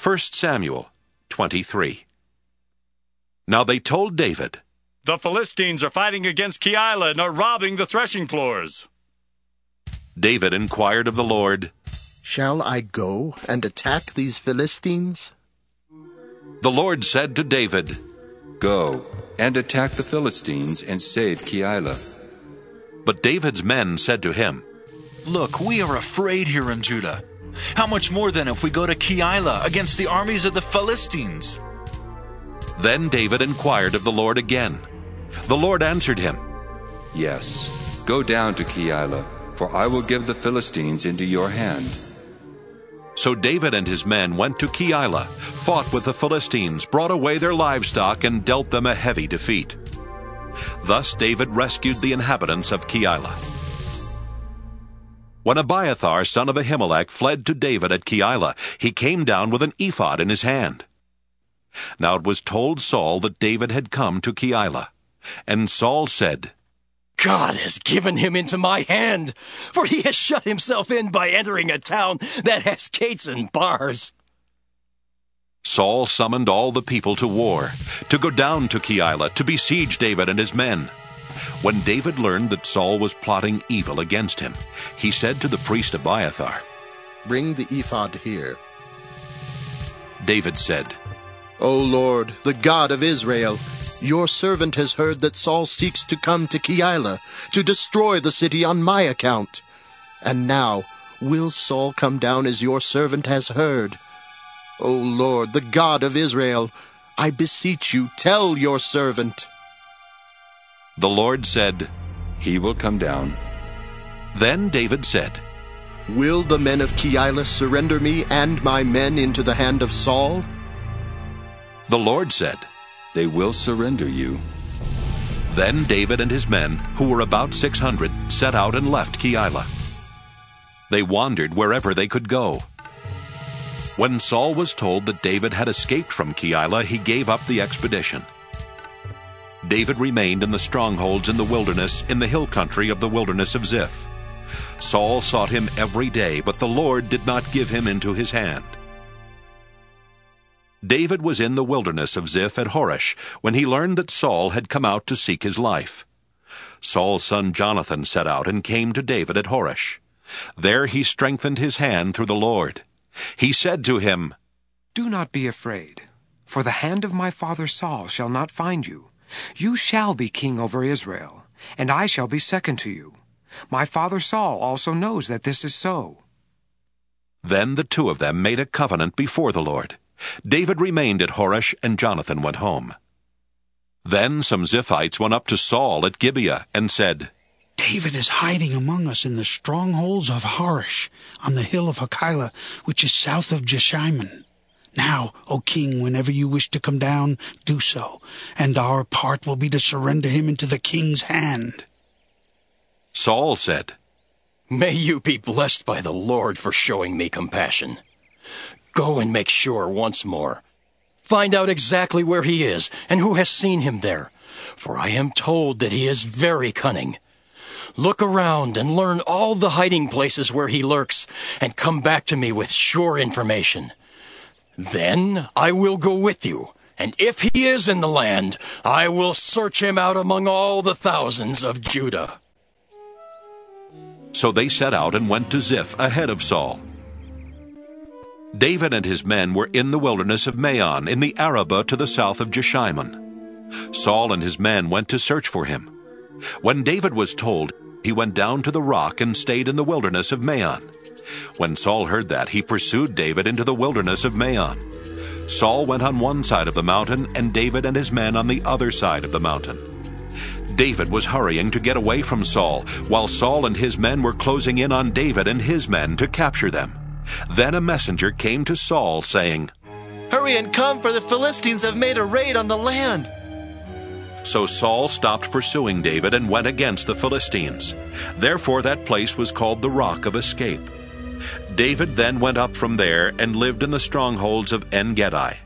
1 Samuel 23. Now they told David, "The Philistines are fighting against Keilah and are robbing the threshing floors." David inquired of the Lord, "Shall I go and attack these Philistines?" The Lord said to David, "Go and attack the Philistines and save Keilah." But David's men said to him, "Look, we are afraid here in Judah. How much more then if we go to Keilah against the armies of the Philistines?" Then David inquired of the Lord again. The Lord answered him, "Yes, go down to Keilah, for I will give the Philistines into your hand." So David and his men went to Keilah, fought with the Philistines, brought away their livestock, and dealt them a heavy defeat. Thus David rescued the inhabitants of Keilah. When Abiathar, son of Ahimelech, fled to David at Keilah, he came down with an ephod in his hand. Now it was told Saul that David had come to Keilah. And Saul said, "God has given him into my hand, for he has shut himself in by entering a town that has gates and bars." Saul summoned all the people to war, to go down to Keilah, to besiege David and his men. When David learned that Saul was plotting evil against him, he said to the priest Abiathar, "Bring the ephod here." David said, "O Lord, the God of Israel, your servant has heard that Saul seeks to come to Keilah, to destroy the city on my account. And now, will Saul come down as your servant has heard? O Lord, the God of Israel, I beseech you, tell your servant." The Lord said, "He will come down." Then David said, "Will the men of Keilah surrender me and my men into the hand of Saul?" The Lord said, "They will surrender you." Then David and his men, who were about 600, set out and left Keilah. They wandered wherever they could go. When Saul was told that David had escaped from Keilah, he gave up the expedition. David remained in the strongholds in the wilderness, in the hill country of the wilderness of Ziph. Saul sought him every day, but the Lord did not give him into his hand. David was in the wilderness of Ziph at Horesh when he learned that Saul had come out to seek his life. Saul's son Jonathan set out and came to David at Horesh. There he strengthened his hand through the Lord. He said to him, "Do not be afraid, for the hand of my father Saul shall not find you. You shall be king over Israel, and I shall be second to you. My father Saul also knows that this is so." Then the two of them made a covenant before the Lord. David remained at Horesh, and Jonathan went home. Then some Ziphites went up to Saul at Gibeah and said, "David is hiding among us in the strongholds of Horesh, on the hill of Hachilah, which is south of Jeshimon. Now, O king, whenever you wish to come down, do so, and our part will be to surrender him into the king's hand." Saul said, "May you be blessed by the Lord for showing me compassion. Go and make sure once more. Find out exactly where he is and who has seen him there, for I am told that he is very cunning. Look around and learn all the hiding places where he lurks, and come back to me with sure information. Then I will go with you, and if he is in the land, I will search him out among all the thousands of Judah." So they set out and went to Ziph ahead of Saul. David and his men were in the wilderness of Maon, in the Arabah to the south of Jeshimon. Saul and his men went to search for him. When David was told, he went down to the rock and stayed in the wilderness of Maon. When Saul heard that, he pursued David into the wilderness of Maon. Saul went on one side of the mountain, and David and his men on the other side of the mountain. David was hurrying to get away from Saul, while Saul and his men were closing in on David and his men to capture them. Then a messenger came to Saul, saying, "Hurry and come, for the Philistines have made a raid on the land." So Saul stopped pursuing David and went against the Philistines. Therefore that place was called the Rock of Escape. David then went up from there and lived in the strongholds of En-Gedi.